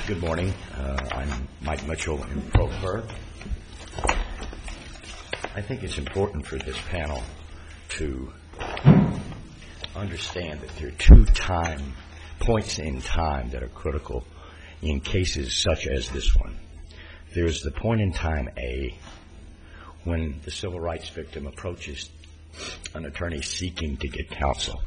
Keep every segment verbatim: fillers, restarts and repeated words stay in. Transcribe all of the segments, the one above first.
Good morning. Uh, I'm Mike Mitchell in Pro Per. I think it's important for this panel to understand that there are two time points in time that are critical in cases such as this one. There's the point in time A, when the civil rights victim approaches an attorney seeking to get counsel.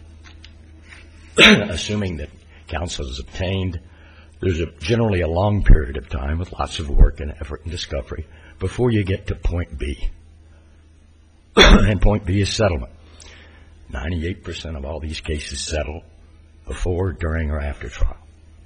Assuming that counsel is obtained, there's a, generally a long period of time with lots of work and effort and discovery before you get to point B. And point B is settlement. ninety-eight percent of all these cases settle before, during, or after trial.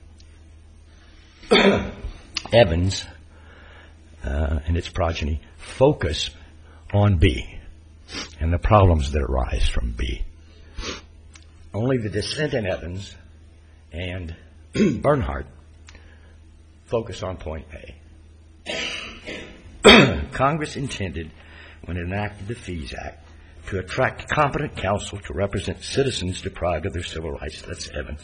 Evans uh, and its progeny focus on B and the problems that arise from B. Only the dissent in Evans and Bernhardt focus on point A. Congress intended, when it enacted the Fees Act, to attract competent counsel to represent citizens deprived of their civil rights. That's Evans.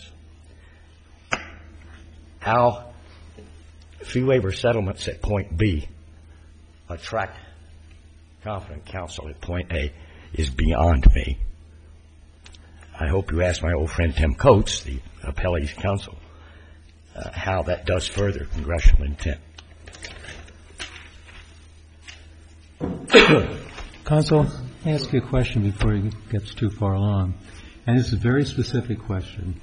How fee waiver settlements at point B attract competent counsel at point A is beyond me. I hope you ask my old friend Tim Coates, the appellee's counsel, uh, how that does further congressional intent. Counsel, let me ask you a question before he gets too far along. And this is a very specific question.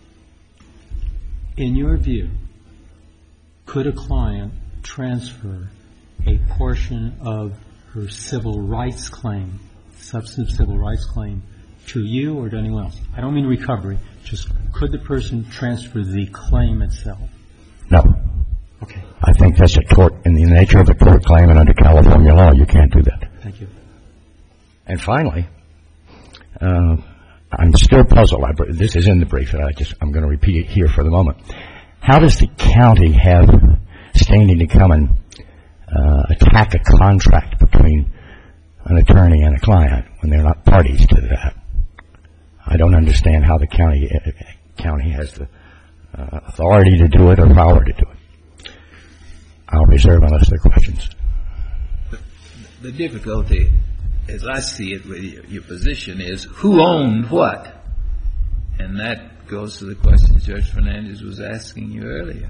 In your view, could a client transfer a portion of her civil rights claim, substantive civil rights claim, to you or to anyone else? I don't mean recovery. Just could the person transfer the claim itself? No. Okay. I think that's a tort. In the nature of a tort claim and under California law, you can't do that. Thank you. And finally, uh, I'm still puzzled. I, this is in the brief, and I just, I'm going to repeat it here for the moment. How does the county have standing to come and uh, attack a contract between an attorney and a client when they're not parties to that? I don't understand how the county uh, county has the uh, authority to do it or power to do it. I'll reserve unless there are questions. The, the difficulty, as I see it with your, your position, is who owned what? And that goes to the question Judge Fernandez was asking you earlier.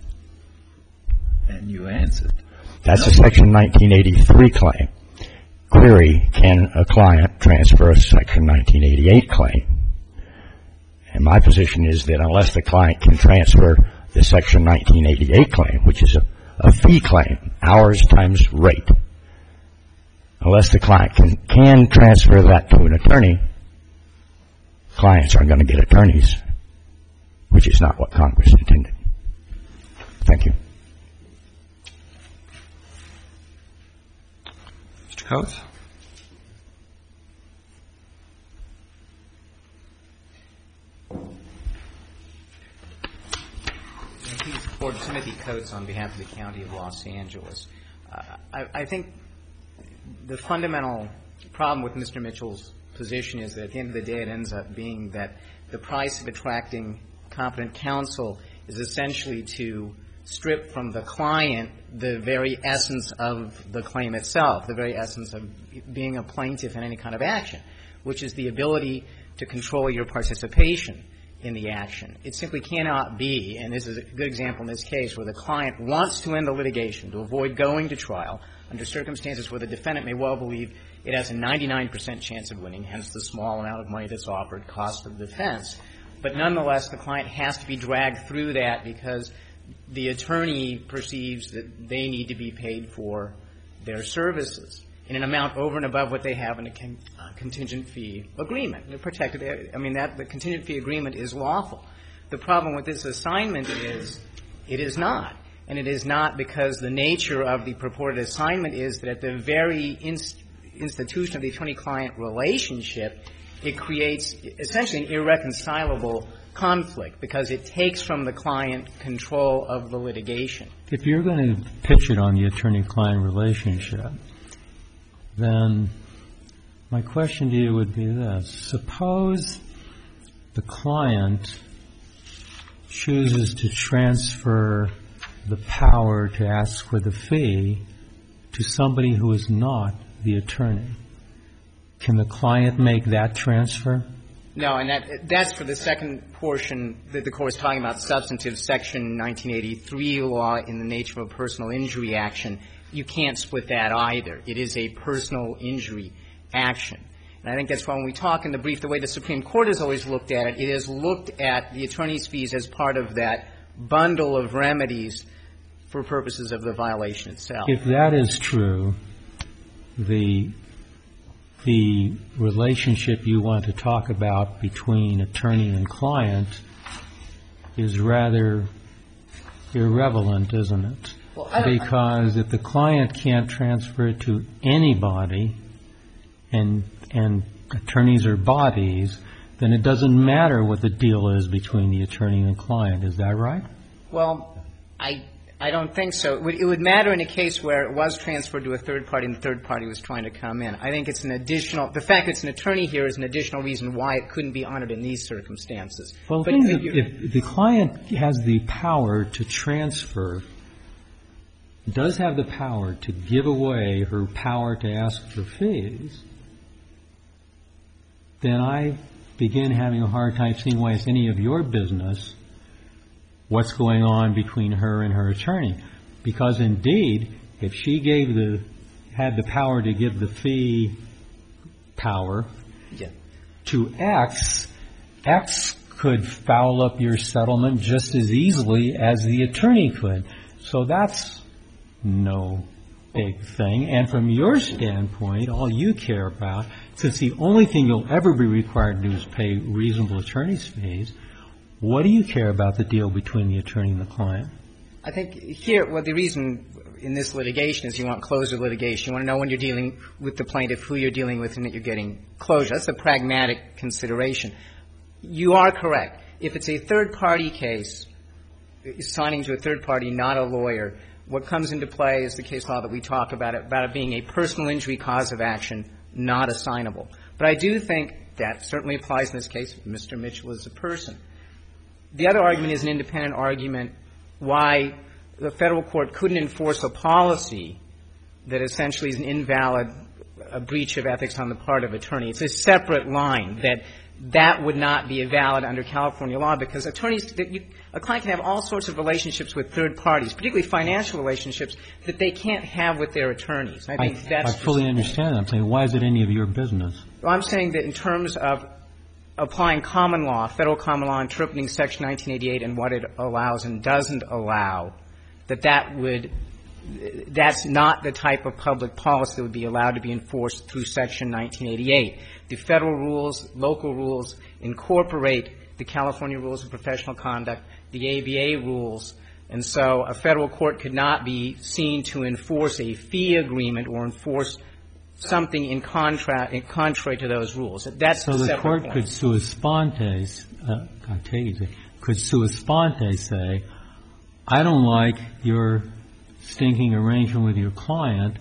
And you answered. That's a Section nineteen eighty-three claim. Query, can a client transfer a Section nineteen eighty-eight claim? And my position is that unless the client can transfer the Section nineteen eighty-eight claim, which is a, a fee claim, hours times rate, unless the client can, can transfer that to an attorney, clients aren't going to get attorneys, which is not what Congress intended. Thank you. Mister Coates? Board Timothy Coates on behalf of the County of Los Angeles. Uh, I, I think the fundamental problem with Mister Mitchell's position is that at the end of the day it ends up being that the price of attracting competent counsel is essentially to strip from the client the very essence of the claim itself, the very essence of being a plaintiff in any kind of action, which is the ability to control your participation in the action. It simply cannot be, and this is a good example in this case, where the client wants to end the litigation to avoid going to trial under circumstances where the defendant may well believe it has a ninety-nine percent chance of winning, hence the small amount of money that's offered, cost of defense. But nonetheless, the client has to be dragged through that because the attorney perceives that they need to be paid for their services in an amount over and above what they have in a con- uh, contingent fee agreement. They're protected. I mean, that the contingent fee agreement is lawful. The problem with this assignment is it is not. And it is not because the nature of the purported assignment is that at the very inst- institution of the attorney-client relationship, it creates essentially an irreconcilable conflict because it takes from the client control of the litigation. If you're going to pitch it on the attorney-client relationship, then my question to you would be this. Suppose the client chooses to transfer the power to ask for the fee to somebody who is not the attorney, can the client make that transfer? No, and that that's for the second portion that the Court is talking about, substantive Section nineteen eighty-three law in the nature of a personal injury action. You can't split that either. It is a personal injury action. And I think that's why when we talk in the brief, the way the Supreme Court has always looked at it, it has looked at the attorney's fees as part of that bundle of remedies for purposes of the violation itself. If that is true, the the relationship you want to talk about between attorney and client is rather irrelevant, isn't it? Well, I don't, because if the client can't transfer it to anybody, and and attorneys are bodies, then it doesn't matter what the deal is between the attorney and the client. Is that right? Well, I I don't think so. It would, it would matter in a case where it was transferred to a third party and the third party was trying to come in. I think it's an additional – the fact that it's an attorney here is an additional reason why it couldn't be honored in these circumstances. Well, but if, if the client has the power to transfer, does have the power to give away her power to ask for fees, then I begin having a hard time seeing why it's any of your business what's going on between her and her attorney. Because indeed, if she gave the had the power to give the fee power yeah. to X, X could foul up your settlement just as easily as the attorney could. So that's no big thing. And from your standpoint, all you care about, since the only thing you'll ever be required to do is pay reasonable attorney's fees, what do you care about the deal between the attorney and the client? I think here, well, the reason in this litigation is you want closure litigation. You want to know when you're dealing with the plaintiff, who you're dealing with, and that you're getting closure. That's a pragmatic consideration. You are correct. If it's a third-party case, signing to a third party, not a lawyer, what comes into play is the case law that we talk about, about it being a personal injury cause of action, not assignable. But I do think that certainly applies in this case. Mister Mitchell is a person. The other argument is an independent argument why the federal court couldn't enforce a policy that essentially is an invalid a breach of ethics on the part of attorney. It's a separate line that that would not be valid under California law because attorneys, that you, a client can have all sorts of relationships with third parties, particularly financial relationships, that they can't have with their attorneys. I think I, that's I fully understand that. I'm saying, why is it any of your business? Well, I'm saying that in terms of applying common law, federal common law, interpreting Section nineteen eighty-eight and what it allows and doesn't allow, that that would, that's not the type of public policy that would be allowed to be enforced through Section nineteen eighty-eight. The federal rules, local rules incorporate the California rules of professional conduct, the A B A rules, and so a federal court could not be seen to enforce a fee agreement or enforce something in, contra- in contrary to those rules. That's so the, the court point. could sua sponte, uh, I take it, could sua sponte say, I don't like your stinking arrangement with your client,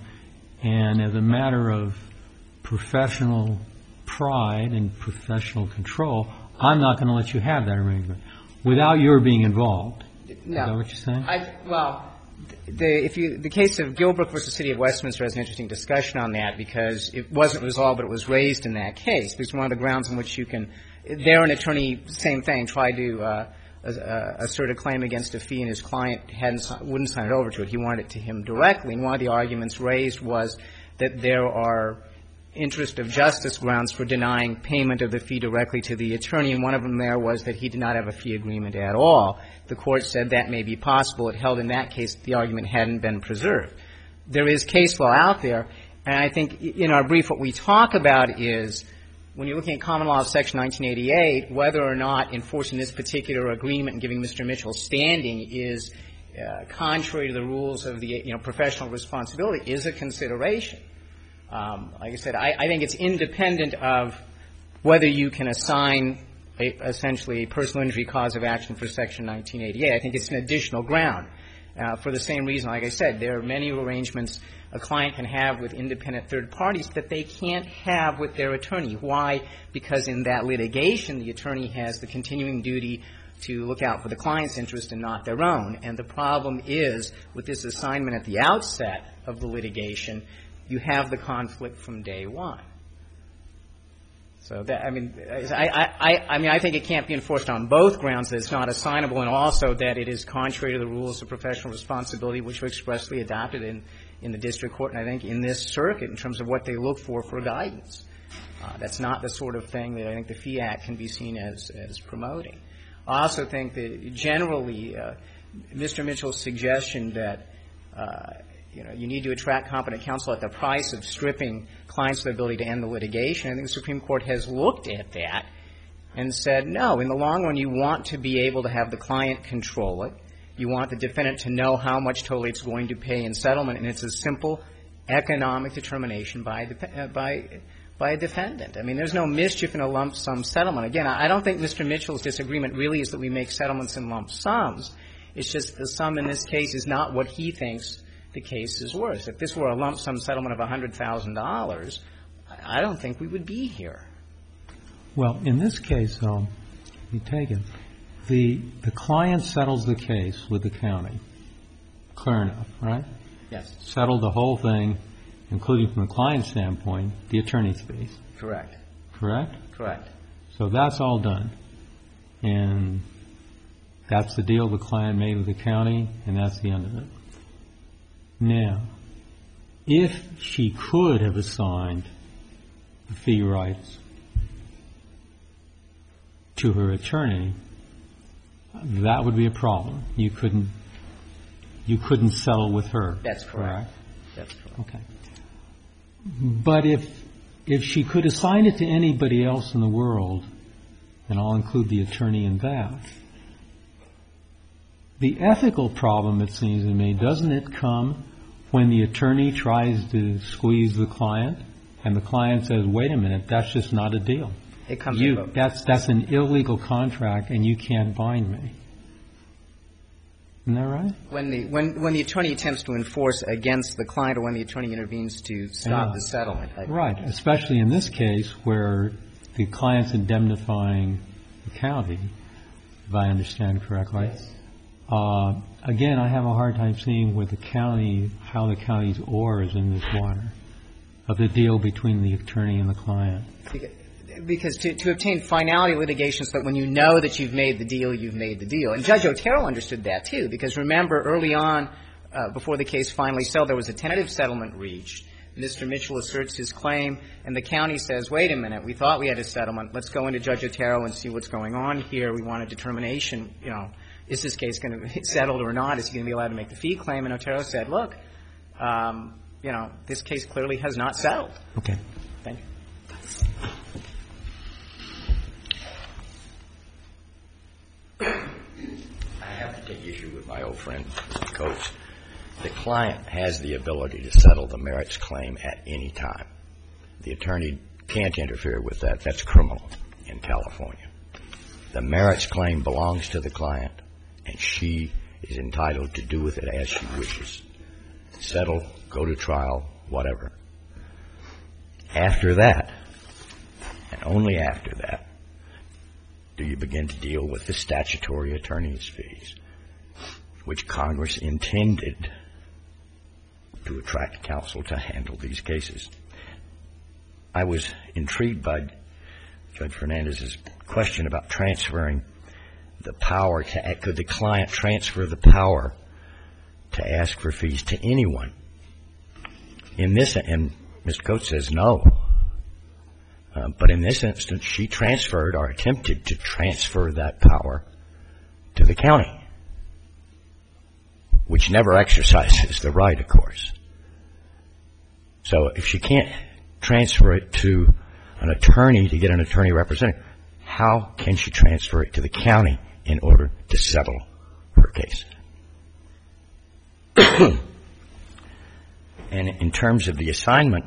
and as a matter of professional pride and professional control, I'm not going to let you have that arrangement without your being involved. No. Is that what you're saying? I, well, the, if you, the case of Gilbrook versus City of Westminster has an interesting discussion on that because it wasn't resolved, but it was raised in that case. It's one of the grounds on which you can, there an attorney, same thing, tried to uh, uh, assert a claim against a fee and his client hadn't, wouldn't sign it over to it. He wanted it to him directly. And one of the arguments raised was that there are interest of justice grounds for denying payment of the fee directly to the attorney, and one of them there was that he did not have a fee agreement at all. The court said that may be possible. It held in that case the argument hadn't been preserved. There is case law out there, and I think in our brief what we talk about is when you're looking at common law of Section nineteen eighty-eight, whether or not enforcing this particular agreement and giving Mister Mitchell standing is uh, contrary to the rules of the, you know, professional responsibility is a consideration. Um, like I said, I, I think it's independent of whether you can assign a, essentially a personal injury cause of action for Section nineteen eighty-eight. I think it's an additional ground. Uh, for the same reason, like I said, there are many arrangements a client can have with independent third parties that they can't have with their attorney. Why? Because in that litigation, the attorney has the continuing duty to look out for the client's interest and not their own. And the problem is, with this assignment at the outset of the litigation, you have the conflict from day one. So that, I mean, I, I, I mean, I think it can't be enforced on both grounds, that it's not assignable, and also that it is contrary to the rules of professional responsibility, which were expressly adopted in, in the district court, and I think in this circuit, in terms of what they look for for guidance. Uh, that's not the sort of thing that I think the Fee Act can be seen as, as promoting. I also think that generally, uh, Mister Mitchell's suggestion that, uh, you know, you need to attract competent counsel at the price of stripping clients of the ability to end the litigation. I think the Supreme Court has looked at that and said, no, in the long run, you want to be able to have the client control it. You want the defendant to know how much totally it's going to pay in settlement, and it's a simple economic determination by uh, by by a defendant. I mean, there's no mischief in a lump sum settlement. Again, I don't think Mister Mitchell's disagreement really is that we make settlements in lump sums. It's just the sum in this case is not what he thinks the case is worth. If this were a lump sum settlement of one hundred thousand dollars, I don't think we would be here. Well, in this case, um, you take it, the the client settles the case with the county. Clear enough, right? Yes. Settled the whole thing, including from the client's standpoint, the attorney's fees. Correct. Correct? Correct. So that's all done. And that's the deal the client made with the county, and that's the end of it. Now, if she could have assigned the fee rights to her attorney, that would be a problem. You couldn't, you couldn't settle with her. That's correct. correct? That's correct. Okay. But if, if she could assign it to anybody else in the world, and I'll include the attorney in that, the ethical problem, it seems to me, doesn't it come when the attorney tries to squeeze the client and the client says, wait a minute, that's just not a deal. It comes you, that's, that's an illegal contract and you can't bind me. Isn't that right? When the, when, when the attorney attempts to enforce against the client or when the attorney intervenes to stop yeah. the settlement. I, right, especially in this case where the client's indemnifying the county, if I understand correctly. Yes. Uh, again, I have a hard time seeing where the county, how the county's oar is in this water of the deal between the attorney and the client. Because to, to obtain finality litigation so that when you know that you've made the deal, you've made the deal. And Judge Otero understood that, too, because remember, early on, uh, before the case finally settled, there was a tentative settlement reached. Mister Mitchell asserts his claim, and the county says, wait a minute, we thought we had a settlement. Let's go into Judge Otero and see what's going on here. We want a determination, you know, is this case going to be settled or not? Is he going to be allowed to make the fee claim? And Otero said, look, um, you know, this case clearly has not settled. Okay. Thank you. I have to take issue with my old friend, Mister Coates. The client has the ability to settle the merits claim at any time. The attorney can't interfere with that. That's criminal in California. The merits claim belongs to the client, and she is entitled to do with it as she wishes. Settle, go to trial, whatever. After that, and only after that, do you begin to deal with the statutory attorney's fees, which Congress intended to attract counsel to handle these cases. I was intrigued by Judge Fernandez's question about transferring the power to, could the client transfer the power to ask for fees to anyone? In this, and Mister Coates says no. Uh, but in this instance, she transferred or attempted to transfer that power to the county, which never exercises the right, of course. So if she can't transfer it to an attorney to get an attorney representative, how can she transfer it to the county in order to settle her case? And in terms of the assignment,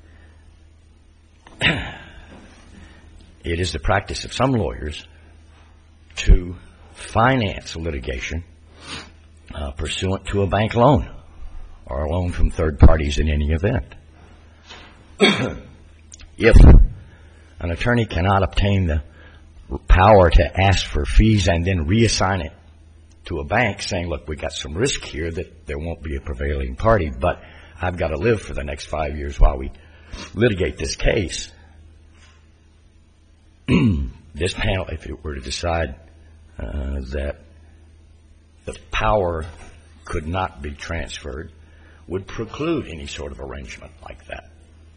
it is the practice of some lawyers to finance litigation uh, pursuant to a bank loan or a loan from third parties in any event. If an attorney cannot obtain the power to ask for fees and then reassign it to a bank, saying, look, we got some risk here that there won't be a prevailing party, but I've got to live for the next five years while we litigate this case. This panel, if it were to decide uh, that the power could not be transferred, would preclude any sort of arrangement like that.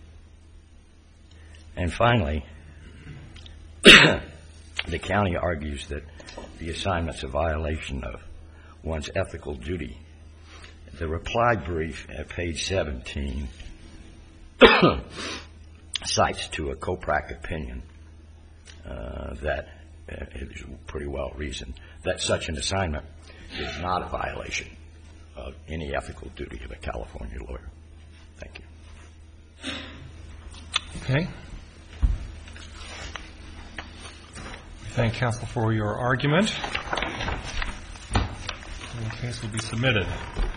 And finally, the county argues that the assignment's a violation of one's ethical duty. The reply brief at page seventeen cites to a COPRAC opinion uh, that uh, it is pretty well reasoned that such an assignment is not a violation of any ethical duty of a California lawyer. Thank you. Okay. Thank counsel for your argument. The case will be submitted.